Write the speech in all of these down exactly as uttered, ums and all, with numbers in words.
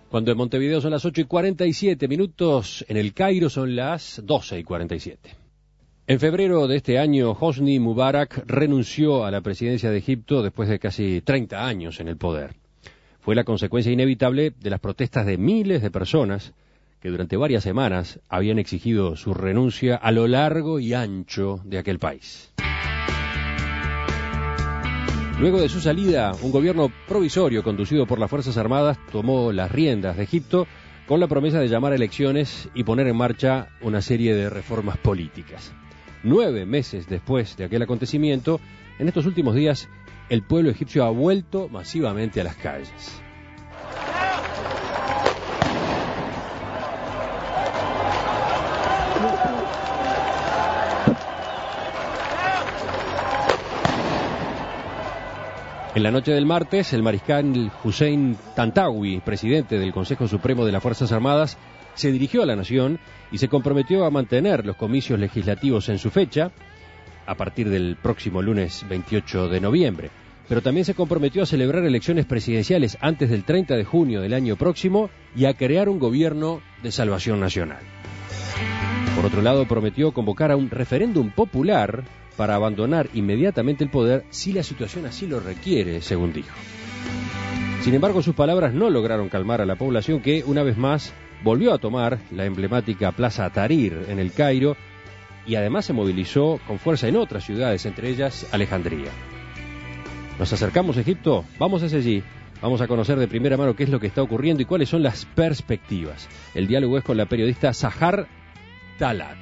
Cuando en Montevideo son las ocho y cuarenta y siete minutos, en el Cairo son las doce y cuarenta y siete. En febrero de este año, Hosni Mubarak renunció a la presidencia de Egipto después de casi treinta años en el poder. Fue la consecuencia inevitable de las protestas de miles de personas que durante varias semanas habían exigido su renuncia a lo largo y ancho de aquel país. Luego de su salida, un gobierno provisorio conducido por las Fuerzas Armadas tomó las riendas de Egipto con la promesa de llamar a elecciones y poner en marcha una serie de reformas políticas. Nueve meses después de aquel acontecimiento, en estos últimos días, el pueblo egipcio ha vuelto masivamente a las calles. En la noche del martes, el mariscal Hussein Tantawi, presidente del Consejo Supremo de las Fuerzas Armadas, se dirigió a la nación y se comprometió a mantener los comicios legislativos en su fecha, a partir del próximo lunes veintiocho de noviembre. Pero también se comprometió a celebrar elecciones presidenciales antes del treinta de junio del año próximo y a crear un gobierno de salvación nacional. Por otro lado, prometió convocar a un referéndum popular para abandonar inmediatamente el poder si la situación así lo requiere, según dijo. Sin embargo, sus palabras no lograron calmar a la población que, una vez más, volvió a tomar la emblemática Plaza Tahrir en el Cairo y además se movilizó con fuerza en otras ciudades, entre ellas Alejandría. Nos acercamos a Egipto, vamos hacia allí, vamos a conocer de primera mano qué es lo que está ocurriendo y cuáles son las perspectivas. El diálogo es con la periodista Sahar Talat.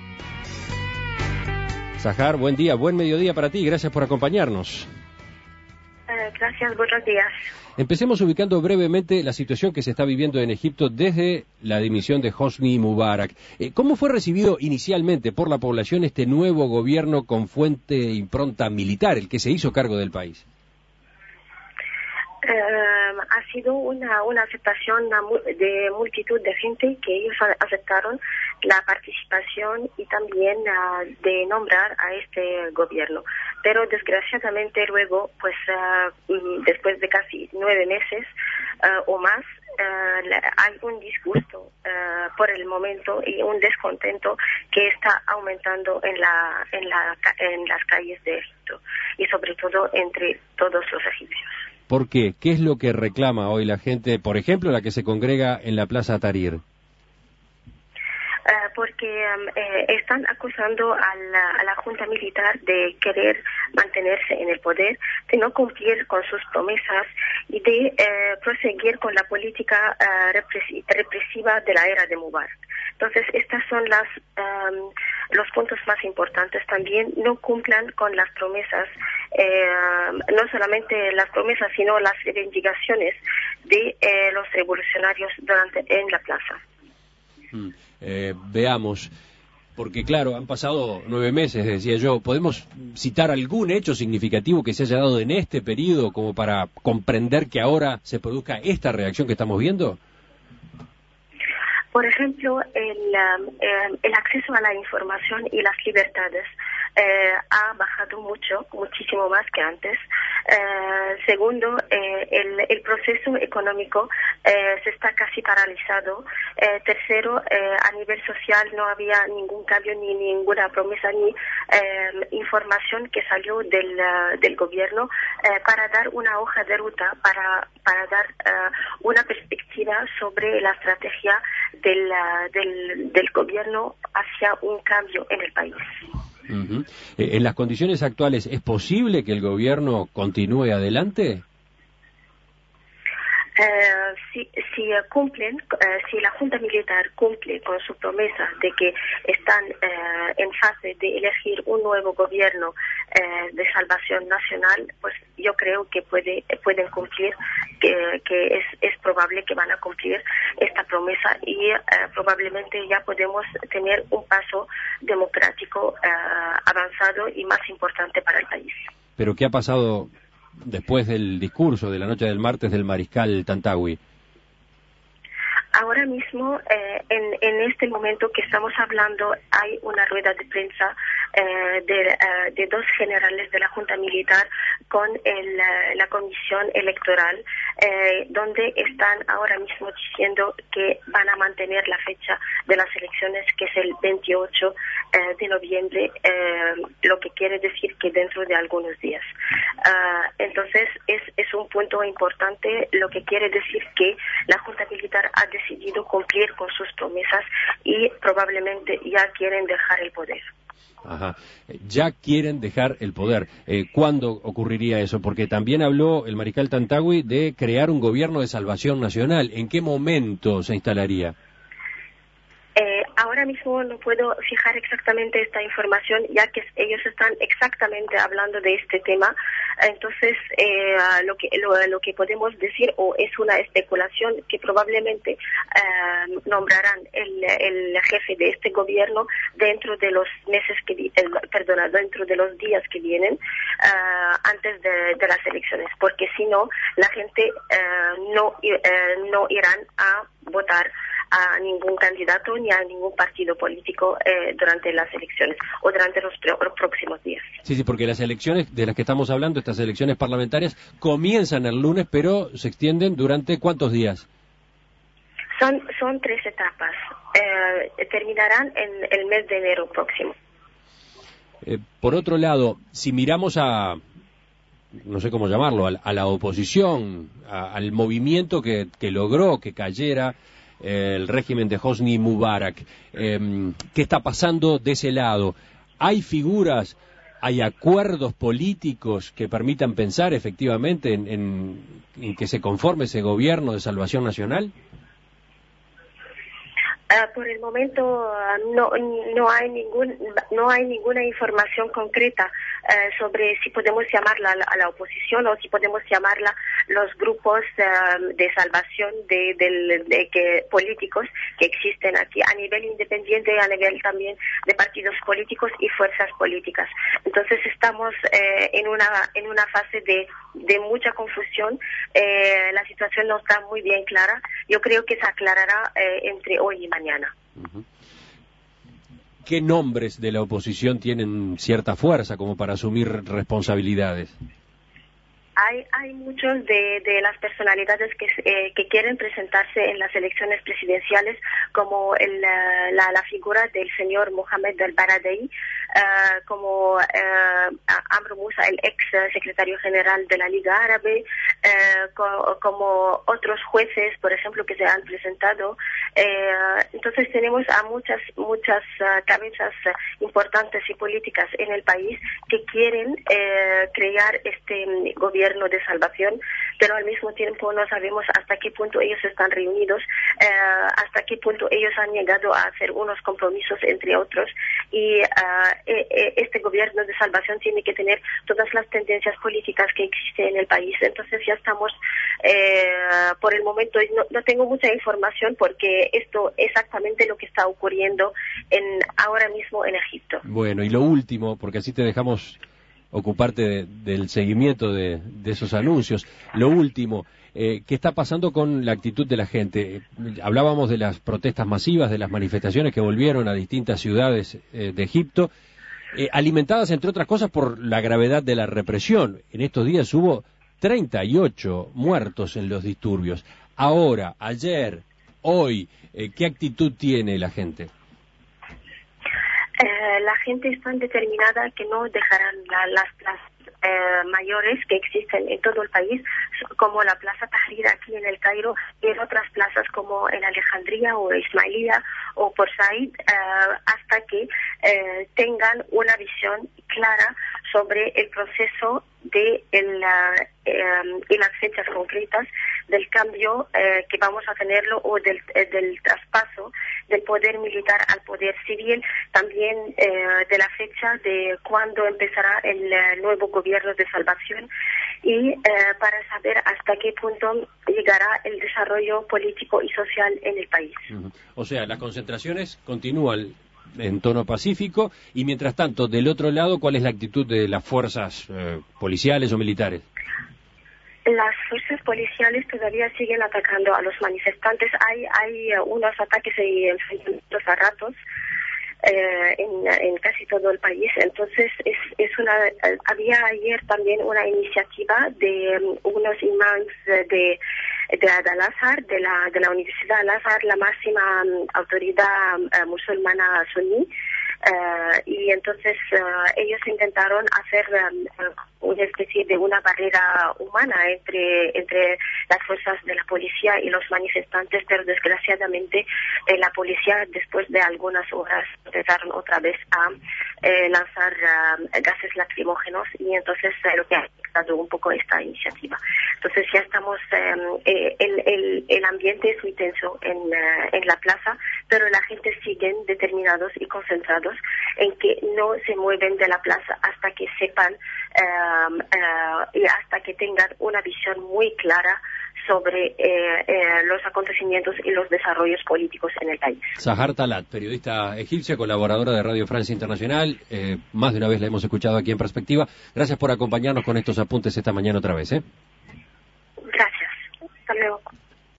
Sahar, buen día, buen mediodía para ti, gracias por acompañarnos. Eh, gracias, buenos días. Empecemos ubicando brevemente la situación que se está viviendo en Egipto desde la dimisión de Hosni Mubarak. Eh, ¿Cómo fue recibido inicialmente por la población este nuevo gobierno con fuente e impronta militar, el que se hizo cargo del país? Uh, ha sido una, una aceptación de multitud de gente que ellos aceptaron la participación y también uh, de nombrar a este gobierno. Pero desgraciadamente luego, pues uh, después de casi nueve meses uh, o más, uh, hay un disgusto uh, por el momento y un descontento que está aumentando en la, en la, en las calles de Egipto y sobre todo entre todos los egipcios. ¿Por qué? ¿Qué es lo que reclama hoy la gente, por ejemplo, la que se congrega en la Plaza Tahrir? Uh, porque um, eh, están acusando a la, a la Junta Militar de querer mantenerse en el poder, de no cumplir con sus promesas y de eh, proseguir con la política uh, represi- represiva de la era de Mubarak. Entonces, estas son las um, los puntos más importantes. También no cumplan con las promesas, eh, no solamente las promesas, sino las reivindicaciones de eh, los revolucionarios durante en la plaza. Hmm. Eh, veamos, porque claro, han pasado nueve meses, decía yo. ¿Podemos citar algún hecho significativo que se haya dado en este periodo como para comprender que ahora se produzca esta reacción que estamos viendo? Por ejemplo, el, um, el acceso a la información y las libertades eh, ha bajado mucho, muchísimo más que antes. Eh, segundo, eh, el, el proceso económico eh, se está casi paralizado. Eh, tercero, eh, a nivel social no había ningún cambio ni ninguna promesa ni eh, información que salió del, uh, del gobierno eh, para dar una hoja de ruta, para, para dar uh, una perspectiva sobre la estrategia del, uh, del, del gobierno hacia un cambio en el país. Uh-huh. Eh, en las condiciones actuales, ¿es posible que el gobierno continúe adelante? Uh, si, si uh, cumplen, uh, si la Junta Militar cumple con su promesa de que están uh, en fase de elegir un nuevo gobierno uh, de salvación nacional, pues yo creo que puede, pueden cumplir, que, que es, es probable que van a cumplir esta promesa y uh, probablemente ya podemos tener un paso democrático uh, avanzado y más importante para el país. ¿Pero qué ha pasado después del discurso de la noche del martes del mariscal Tantawi? Ahora mismo, eh, en, en este momento que estamos hablando, hay una rueda de prensa eh, de, eh, de dos generales de la Junta Militar con el, la Comisión Electoral, eh, donde están ahora mismo diciendo que van a mantener la fecha de las elecciones, que es el veintiocho eh, de noviembre, eh, lo que quiere decir que dentro de algunos días. Uh, entonces es, es un punto importante, lo que quiere decir que la Junta Militar ha decidido cumplir con sus promesas y probablemente ya quieren dejar el poder. Ajá. Ya quieren dejar el poder. Eh, ¿Cuándo ocurriría eso? Porque también habló el mariscal Tantawi de crear un gobierno de salvación nacional. ¿En qué momento se instalaría? Eh, ahora mismo no puedo fijar exactamente esta información, ya que ellos están exactamente hablando de este tema. Entonces, eh, lo que lo, lo que podemos decir o es una especulación que probablemente eh, nombrarán el, el jefe de este gobierno dentro de los meses que el, perdona, dentro de los días que vienen uh, antes de, de las elecciones, porque si no la gente uh, no uh, no irán a votar a ningún candidato ni a ningún partido político eh, durante las elecciones o durante los, los próximos días. Sí, sí, porque las elecciones de las que estamos hablando, estas elecciones parlamentarias, comienzan el lunes, pero se extienden durante ¿cuántos días? Son, son tres etapas. Eh, terminarán en el mes de enero próximo. Eh, por otro lado, si miramos a, no sé cómo llamarlo, a, a la oposición, a, al movimiento que, que logró que cayera el régimen de Hosni Mubarak, eh, ¿qué está pasando de ese lado? ¿Hay figuras, hay acuerdos políticos que permitan pensar efectivamente en, en, en que se conforme ese gobierno de salvación nacional? Uh, por el momento uh, no no hay ningún no hay ninguna información concreta uh, sobre si podemos llamarla a la oposición o si podemos llamarla los grupos uh, de salvación de, de, de que políticos que existen aquí a nivel independiente y a nivel también de partidos políticos y fuerzas políticas. Entonces estamos eh, en una en una fase de de mucha confusión. Eh, la situación no está muy bien clara. Yo creo que se aclarará eh, entre hoy y mañana. Uh-huh. ¿Qué nombres de la oposición tienen cierta fuerza como para asumir responsabilidades? Hay, hay muchos de, de las personalidades que, eh, que quieren presentarse en las elecciones presidenciales, como el, la, la figura del señor Mohamed al-Baradei, uh, como uh, Amr Moussa, el ex secretario general de la Liga Árabe, uh, co como otros jueces, por ejemplo, que se han presentado. Uh, entonces tenemos a muchas, muchas uh, cabezas uh, importantes y políticas en el país que quieren uh, crear este um, gobierno de salvación, pero al mismo tiempo no sabemos hasta qué punto ellos están reunidos, eh, hasta qué punto ellos han llegado a hacer unos compromisos entre otros, y uh, eh, este gobierno de salvación tiene que tener todas las tendencias políticas que existen en el país. Entonces ya estamos, eh, por el momento no, no tengo mucha información porque esto es exactamente lo que está ocurriendo en ahora mismo en Egipto. Bueno, y lo último, porque así te dejamos ocuparte de, del seguimiento de, de esos anuncios. Lo último, eh, ¿qué está pasando con la actitud de la gente? Hablábamos de las protestas masivas, de las manifestaciones que volvieron a distintas ciudades eh, de Egipto, eh, alimentadas, entre otras cosas, por la gravedad de la represión. En estos días hubo treinta y ocho muertos en los disturbios. Ahora, ayer, hoy, eh, ¿qué actitud tiene la gente? Eh, la gente está determinada que no dejarán la, las plazas eh, mayores que existen en todo el país, como la Plaza Tahrir aquí en el Cairo y en otras plazas como en Alejandría o Ismailía o Port Said, eh, hasta que eh, tengan una visión clara sobre el proceso de el, uh, eh, y las fechas concretas del cambio eh, que vamos a tenerlo o del, eh, del traspaso del poder militar al poder civil, también eh, de la fecha de cuándo empezará el uh, nuevo gobierno de salvación y eh, para saber hasta qué punto llegará el desarrollo político y social en el país. Uh-huh. O sea, las concentraciones continúan en tono pacífico y mientras tanto, del otro lado, ¿cuál es la actitud de las fuerzas eh, policiales o militares? Las fuerzas policiales todavía siguen atacando a los manifestantes. Hay hay uh, unos ataques y enfrentamientos a ratos. eh, en, en casi todo el país. Entonces, es, es una, había ayer también una iniciativa de um, unos imams de de Al-Azhar, de la, de la Universidad Al-Azhar, la máxima um, autoridad uh, musulmana suní, uh, y entonces uh, ellos intentaron hacer um, una especie de una barrera humana entre, entre las fuerzas de la policía y los manifestantes, pero desgraciadamente eh, la policía después de algunas horas empezaron otra vez a eh, lanzar uh, gases lacrimógenos y entonces eh, lo que ha afectado un poco esta iniciativa. Entonces ya estamos, eh, el, el, el ambiente es muy tenso en, uh, en la plaza, pero la gente siguen determinados y concentrados en que no se mueven de la plaza hasta que sepan uh, uh, y hasta que tengan una visión muy clara sobre eh, eh, los acontecimientos y los desarrollos políticos en el país. Sahar Talat, periodista egipcia, colaboradora de Radio Francia Internacional, eh, más de una vez la hemos escuchado aquí en Perspectiva. Gracias por acompañarnos con estos apuntes esta mañana otra vez. ¿eh? Gracias. Hasta luego.